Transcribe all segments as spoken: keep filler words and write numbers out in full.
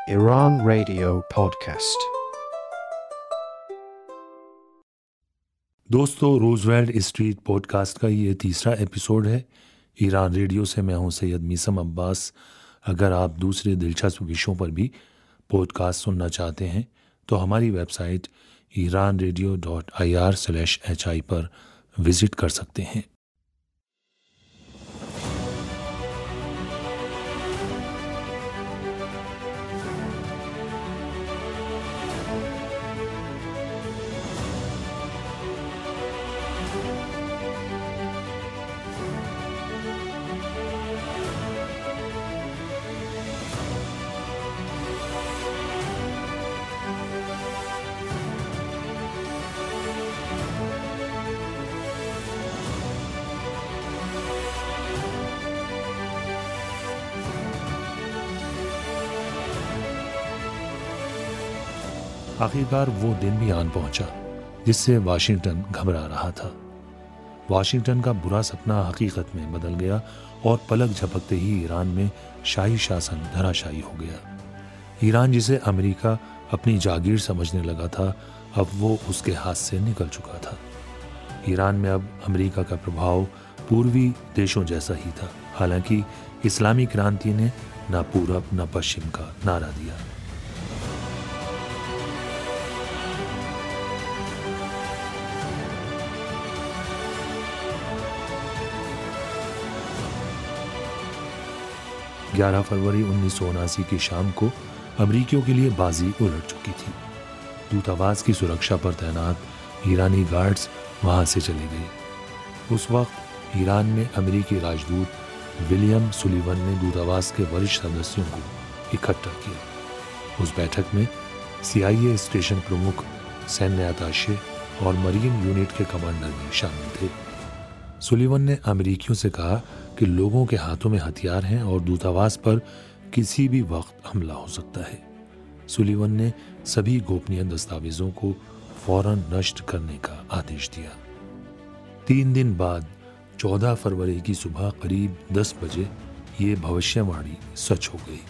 Iran Radio Podcast। दोस्तों, Roosevelt street podcast का ये तीसरा एपिसोड है। ईरान रेडियो से मैं हूं सैयद मीसम अब्बास। अगर आप दूसरे दिलचस्प विषयों पर भी पॉडकास्ट सुनना चाहते हैं तो हमारी website Iran radio dot I R slash H I पर विज़िट कर सकते हैं। आखिरकार वो दिन भी आन पहुंचा जिससे वाशिंगटन घबरा रहा था। वाशिंगटन का बुरा सपना हकीकत में बदल गया और पलक झपकते ही ईरान में शाही शासन धराशायी हो गया। ईरान जिसे अमेरिका अपनी जागीर समझने लगा था, अब वो उसके हाथ से निकल चुका था। ईरान में अब अमेरिका का प्रभाव पूर्वी देशों जैसा ही था। हालांकि इस्लामी क्रांति ने न पूरब न पश्चिम का नारा दिया। ग्यारह फरवरी उन्नीस सौ उनासी की शाम को अमरीकियों के लिए बाजी उलट चुकी थी। दूतावास की सुरक्षा पर तैनात ईरानी गार्ड्स वहां से चले गए। उस वक्त ईरान में अमेरिकी राजदूत विलियम सुलिवन ने दूतावास के वरिष्ठ सदस्यों को इकट्ठा किया। उस बैठक में सी आई ए स्टेशन प्रमुख, सैन्य अताशे और मरीन यूनिट के कमांडर भी शामिल थे। सुलिवन ने अमेरिकियों से कहा कि लोगों के हाथों में हथियार हैं और दूतावास पर किसी भी वक्त हमला हो सकता है। सुलिवन ने सभी गोपनीय दस्तावेजों को फौरन नष्ट करने का आदेश दिया। तीन दिन बाद चौदह फरवरी की सुबह करीब दस बजे ये भविष्यवाणी सच हो गई।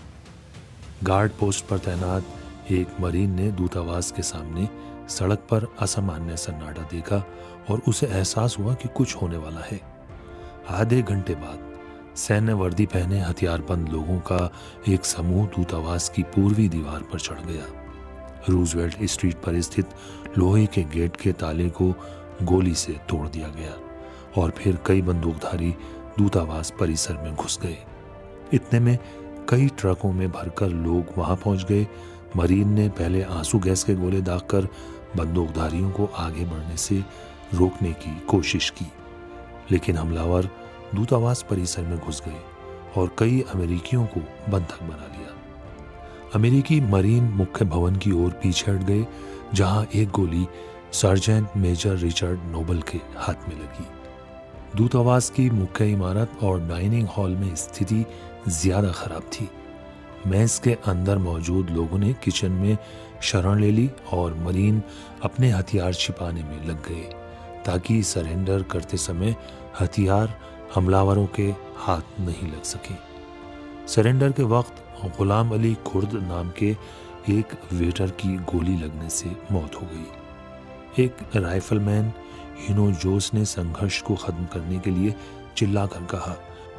गार्ड पोस्ट पर तैनात एक मरीन ने दूतावास के सामने सड़क पर असामान्य सन्नाटा देखा और उसे एहसास हुआ कि कुछ होने वाला है। आधे घंटे बाद सैन्य वर्दी पहने हथियारबंद लोगों का एक समूह दूतावास की पूर्वी दीवार पर चढ़ गया। रूजवेल्ट स्ट्रीट पर स्थित लोहे के गेट के ताले को गोली से तोड़ दिया गया और फिर कई बंदूकधारी दूतावास परिसर में घुस गए। इतने में कई ट्रकों में भरकर लोग वहां पहुंच गए। मरीन ने पहले आंसू गैस के गोले दागकर बंदूकधारियों को आगे बढ़ने से रोकने की कोशिश की, लेकिन हमलावर दूतावास परिसर में घुस गए और कई अमेरिकियों को बंधक बना लिया। अमेरिकी मरीन मुख्य भवन की ओर पीछे हट गए, जहां एक गोली सर्जेंट मेजर रिचर्ड नोबल के हाथ में लगी। दूतावास की मुख्य इमारत और डाइनिंग हॉल में स्थिति ज्यादा खराब थी। मेस के अंदर मौजूद लोगों ने किचन में शरण ले ली और मरीन अपने हथियार छिपाने में लग गए ताकि सरेंडर करते समय हथियार हमलावरों के हाथ नहीं लग सके। सरेंडर के वक्त गुलाम अली खुर्द नाम के एक वेटर की गोली लगने से मौत हो गई। एक राइफलमैन हिनो जोस ने संघर्ष को खत्म करने के लिए चिल्लाकर कहा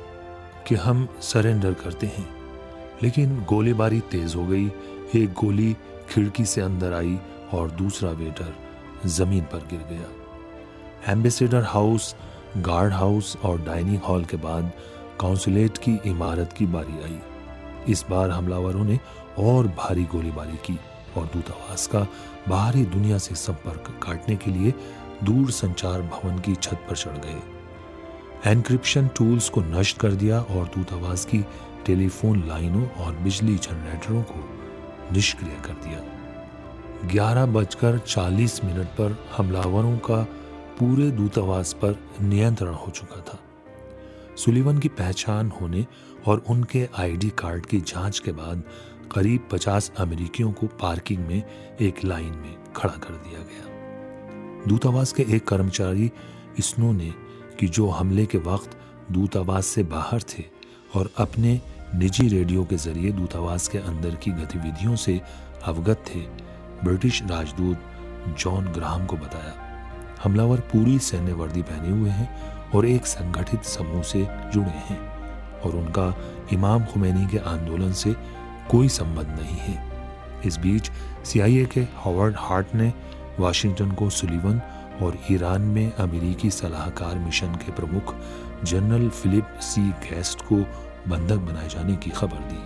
कि हम सरेंडर करते हैं, लेकिन गोलीबारी तेज हो गई। एक गोली खिड़की से अंदर आई और दूसरा वेटर जमीन पर गिर गया। एम्बेसडर हाउस, गार्ड हाउस और डाइनिंग हॉल के बाद काउंसुलेट की इमारत की बारी आई। इस बार हमलावरों ने और भारी गोलीबारी की और दूतावास का बाहरी दुनिया से संपर्क काटने के लिए दूर संचार भवन की छत पर चढ़ गए। एन्क्रिप्शन टूल्स को नष्ट कर दिया और दूतावास की टेलीफोन लाइनों और बिजली जनरेटरों को निष्क्रिय कर दिया। ग्यारह बजकर चालीस मिनट पर हमलावरों का पूरे दूतावास पर नियंत्रण हो चुका था। सुलिवन की पहचान होने और उनके आईडी कार्ड की जांच के बाद करीब पचास अमेरिकियों को पार्किंग में एक लाइन में खड़ा कर दिया गया। दूतावास के एक कर्मचारी स्नो ने कि जो हमले के वक्त दूतावास से बाहर थे और अपने निजी रेडियो के जरिए दूतावास के अंदर की गतिविधियों से अवगत थे ब्रिटिश राजदूत जॉन ग्राहम को बताया। हमलावर पूरी सैन्य वर्दी पहने हुए हैं और एक संगठित समूह से जुड़े हैं और उनका इमाम खुमैनी के आंदोलन से कोई संबंध नहीं है। इस बीच सीआईए के हॉवर्ड हार्ट ने वाशिंगटन को सुलिवन और ईरान में अमेरिकी सलाहकार मिशन के प्रमुख जनरल फिलिप सी गेस्ट को बंधक बनाए जाने की खबर दी।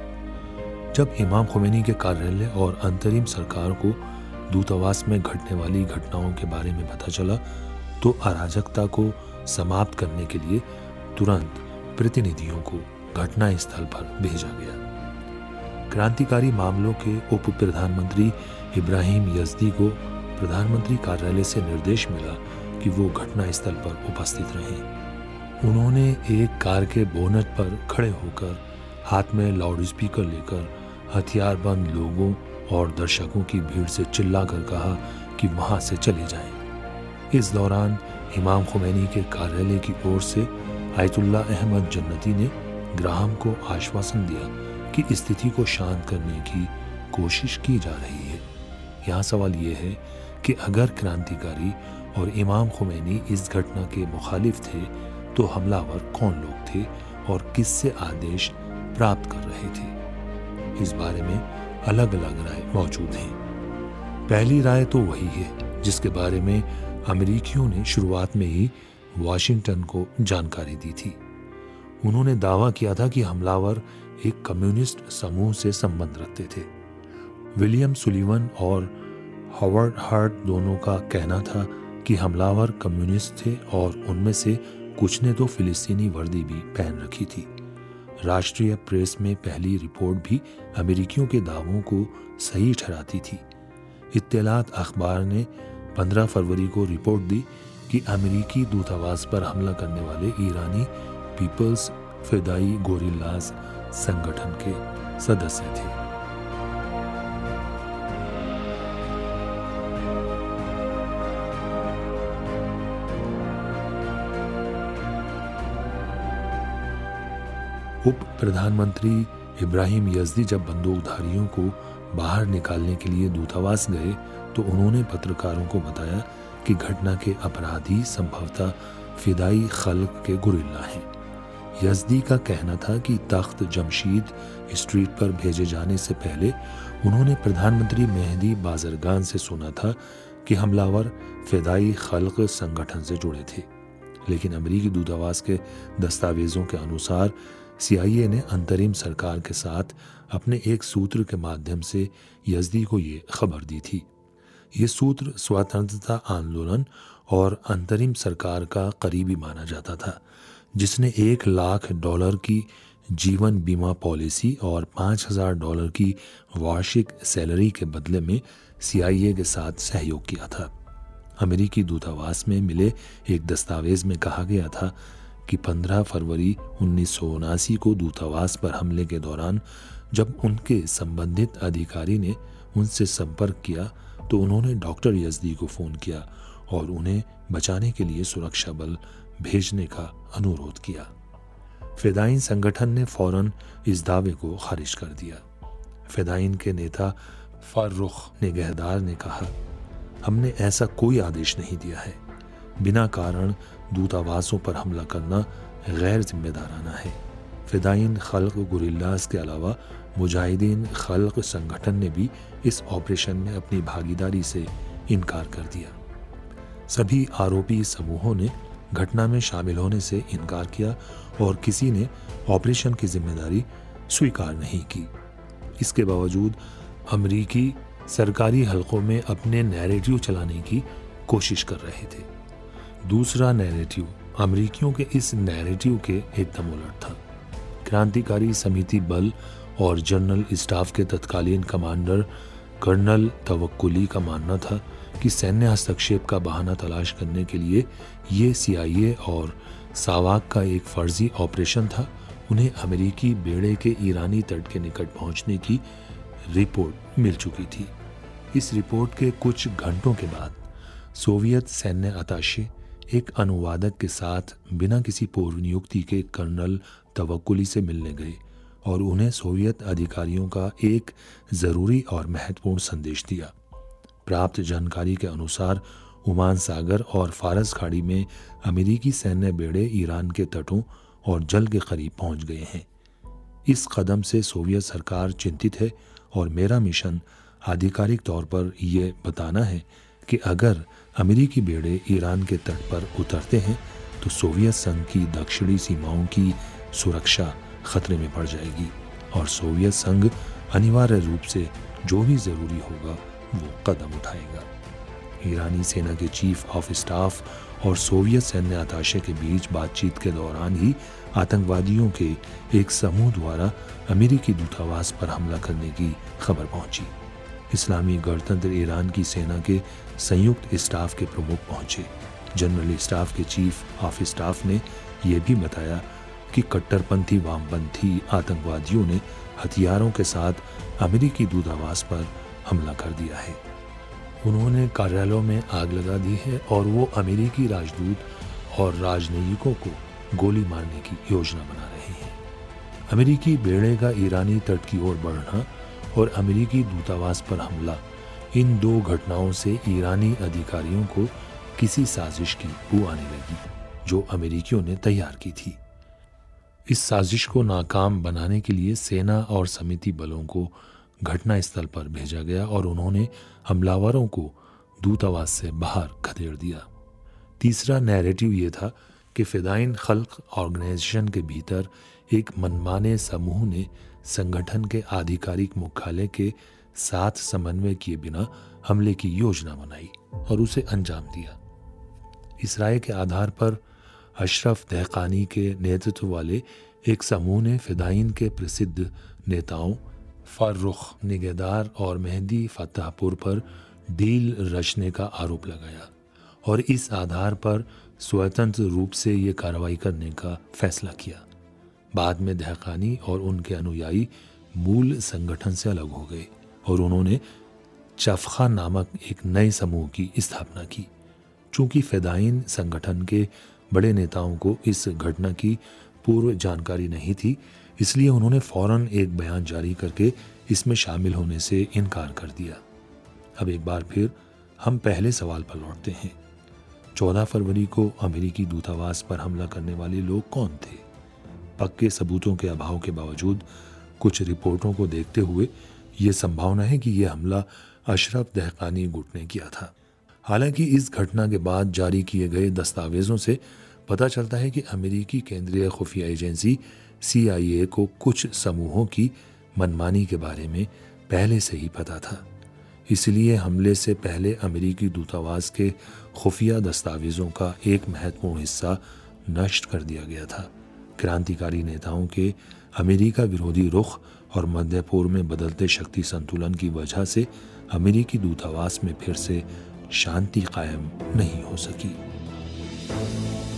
जब इमाम खुमैनी के कार्यालय और अंतरिम सरकार को दूतावास में घटने वाली घटनाओं के बारे में पता चला तो अराजकता को समाप्त करने के लिए तुरंत प्रतिनिधियों को घटनास्थल पर भेजा गया। क्रांतिकारी मामलों के उप प्रधानमंत्री इब्राहिम यज़दी को प्रधानमंत्री कार्यालय से निर्देश मिला कि वो घटनास्थल पर उपस्थित रहें। उन्होंने एक कार के बोनट पर खड़े होकर हाथ में लाउडस्पीकर लेकर हथियारबंद लोगों और दर्शकों की भीड़ से चिल्लाकर कहा कि वहां से चले जाएं। इस दौरान इमाम खुमैनी के कार्यालय की ओर से आयतुल्ला अहमद जन्नती ने ग्राहम को आश्वासन दिया कि स्थिति को शांत करने की कोशिश की जा रही है। यहाँ सवाल ये है कि अगर क्रांतिकारी और इमाम खुमैनी इस घटना के मुखालिफ थे तो हमलावर कौन लोग थे और किससे आदेश प्राप्त कर रहे थे? इस बारे में अलग अलग राय मौजूद हैं। पहली राय तो वही है जिसके बारे में अमेरिकियों ने शुरुआत में ही वाशिंगटन को जानकारी दी थी। उन्होंने दावा किया था कि हमलावर एक कम्युनिस्ट समूह से संबंध रखते थे। विलियम सुलिवन और हॉवर्ड हार्ट दोनों का कहना था कि हमलावर कम्युनिस्ट थे और उनमें से कुछ ने तो फिलिस्तीनी वर्दी भी पहन रखी थी। राष्ट्रीय प्रेस में पहली रिपोर्ट भी अमेरिकियों के दावों को सही ठहराती थी। इत्तेलात अखबार ने पंद्रह फरवरी को रिपोर्ट दी कि अमेरिकी दूतावास पर हमला करने वाले ईरानी पीपल्स फिदाई गोरिल्लास संगठन के सदस्य थे। उप प्रधानमंत्री इब्राहिम यज़दी जब बंदूकधारियों को बाहर निकालने के लिए दूतावास गए तो उन्होंने पत्रकारों को बताया कि घटना के अपराधी संभवतः फिदाई खल्क के गुरिल्ला हैं। यज़दी का कहना था कि तख्त जमशीद स्ट्रीट पर भेजे जाने से पहले उन्होंने प्रधानमंत्री मेहदी बाजरगान से सुना था कि हमलावर फिदाई खल्क संगठन से जुड़े थे, लेकिन अमेरिकी दूतावास के दस्तावेजों के अनुसार सीआईए ने अंतरिम सरकार के साथ अपने एक सूत्र के माध्यम से यज़दी को ये खबर दी थी। ये सूत्र स्वतंत्रता आंदोलन और अंतरिम सरकार का करीबी माना जाता था, जिसने एक लाख डॉलर की जीवन बीमा पॉलिसी और पाँच हजार डॉलर की वार्षिक सैलरी के बदले में सीआईए के साथ सहयोग किया था। अमेरिकी दूतावास में मिले एक दस्तावेज में कहा गया था कि पंद्रह फरवरी उन्नीस सौ उनासी को दूतावास पर हमले के दौरान जब उनके संबंधित अधिकारी ने उनसे संपर्क किया तो उन्होंने डॉक्टर यज़दी को फ़ोन किया और उन्हें बचाने के लिए सुरक्षा बल भेजने का अनुरोध किया। फिदाइन संगठन ने फौरन इस दावे को खारिज कर दिया। फिदाइन के नेता फारूख निगहदार ने कहा, हमने ऐसा कोई आदेश नहीं दिया है। बिना कारण दूतावासों पर हमला करना गैर जिम्मेदाराना है। फिदाइन खल्क गुरिल्लास के अलावा मुजाहिदीन खल्क संगठन ने भी इस ऑपरेशन में अपनी भागीदारी से इनकार कर दिया। सभी आरोपी समूहों ने घटना में शामिल होने से इनकार किया और किसी ने ऑपरेशन की जिम्मेदारी स्वीकार नहीं की। इसके बावजूद अमेरिकी सरकारी हलकों में अपने नैरेटिव चलाने की कोशिश कर रहे थे। दूसरा नैरेटिव अमेरिकियों के इस नैरेटिव के एकदम उलट था। क्रांतिकारी समिति बल और जनरल स्टाफ के तत्कालीन कमांडर कर्नल तवक्कुली का मानना था कि सैन्य हस्तक्षेप का बहाना तलाश करने के लिए ये सीआईए और सावाक का एक फर्जी ऑपरेशन था। उन्हें अमेरिकी बेड़े के ईरानी तट के निकट पहुंचने की रिपोर्ट मिल चुकी थी। इस रिपोर्ट के कुछ घंटों के बाद सोवियत सैन्य अताशे एक अनुवादक के साथ बिना किसी पूर्व नियुक्ति के कर्नल तवक्कुली से मिलने गए और उन्हें सोवियत अधिकारियों का एक ज़रूरी और महत्वपूर्ण संदेश दिया। प्राप्त जानकारी के अनुसार ओमान सागर और फारस खाड़ी में अमेरिकी सैन्य बेड़े ईरान के तटों और जल के करीब पहुंच गए हैं। इस कदम से सोवियत सरकार चिंतित है और मेरा मिशन आधिकारिक तौर पर यह बताना है कि अगर अमेरिकी बेड़े ईरान के तट पर उतरते हैं तो सोवियत संघ की दक्षिणी सीमाओं की सुरक्षा खतरे में पड़ जाएगी और सोवियत संघ अनिवार्य रूप से जो भी ज़रूरी होगा वो कदम उठाएगा। ईरानी सेना के चीफ ऑफ स्टाफ और सोवियत सैन्य अताशे के बीच बातचीत के दौरान ही आतंकवादियों के एक समूह द्वारा अमेरिकी दूतावास पर हमला करने की खबर पहुंची। इस्लामी गणतंत्र ईरान की सेना के संयुक्त स्टाफ के प्रमुख पहुंचे। जनरल स्टाफ के चीफ ऑफ स्टाफ ने यह भी बताया कि कट्टरपंथी वामपंथी आतंकवादियों ने हथियारों के साथ अमेरिकी दूतावास पर हमला कर दिया है। उन्होंने कार्यालयों में आग लगा दी है और वो अमेरिकी राजदूत और राजनयिकों को गोली मारने की योजना बना रहे हैं। अमेरिकी बेड़े का ईरानी तट की ओर बढ़ना और अमेरिकी दूतावास पर हमला, इन दो घटनाओं से ईरानी अधिकारियों को किसी साजिश की बू आने लगी जो अमेरिकियों ने तैयार की थी। इस साजिश को नाकाम बनाने के लिए सेना और समिति बलों को घटना स्थल पर भेजा गया और उन्होंने हमलावरों को दूतावास से बाहर खदेड़ दिया। तीसरा नैरेटिव ये था कि फिदाइन खल्क ऑर्गेनाइजेशन के भीतर एक मनमाने समूह ने संगठन के आधिकारिक मुख्यालय के साथ समन्वय किए बिना हमले की योजना बनाई और उसे अंजाम दिया। इस राय के आधार पर अशरफ दहकानी के नेतृत्व वाले एक समूह ने फिदाइन के प्रसिद्ध नेताओं फर्रुख निगहदार और मेहदी फतेहपुर पर डील रचने का आरोप लगाया और इस आधार पर स्वतंत्र रूप से ये कार्रवाई करने का फैसला किया। बाद में दहकानी और उनके अनुयायी मूल संगठन से अलग हो गए और उन्होंने चफखा नामक एक नए समूह की स्थापना की। चूंकि फिदाइन संगठन के बड़े नेताओं को इस घटना की पूर्व जानकारी नहीं थी, इसलिए उन्होंने फौरन एक बयान जारी करके इसमें शामिल होने से इनकार कर दिया। अब एक बार फिर हम पहले सवाल पर लौटते हैं। चौदह फरवरी को अमेरिकी दूतावास पर हमला करने वाले लोग कौन थे? पक्के सबूतों के अभाव के बावजूद कुछ रिपोर्टों को देखते हुए ये संभावना है कि यह हमला अशरफ दहकानी गुट ने किया था। हालांकि इस घटना के बाद जारी किए गए दस्तावेजों से पता चलता है कि अमेरिकी केंद्रीय खुफिया एजेंसी सी आई ए को कुछ समूहों की मनमानी के बारे में पहले से ही पता था। इसलिए हमले से पहले अमेरिकी दूतावास के खुफिया दस्तावेजों का एक महत्वपूर्ण हिस्सा नष्ट कर दिया गया था। क्रांतिकारी नेताओं के अमेरिका विरोधी रुख और मध्य पूर्व में बदलते शक्ति संतुलन की वजह से अमेरिकी दूतावास में फिर से शांति कायम नहीं हो सकी।